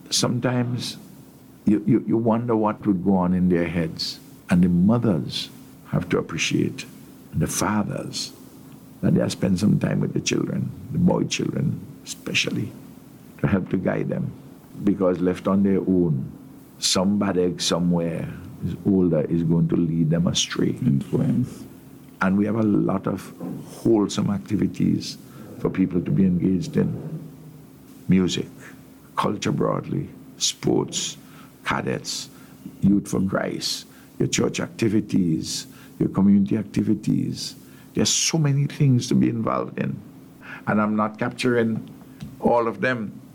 sometimes you wonder what would go on in their heads. And the mothers have to appreciate, and the fathers, that they have spent some time with the children, the boy children especially, to help to guide them. Because left on their own, some bad egg somewhere is older is going to lead them astray. Influence. And we have a lot of wholesome activities for people to be engaged in. Music, culture broadly, sports, cadets, Youth for Christ, your church activities, your community activities. There's so many things to be involved in. And I'm not capturing all of them.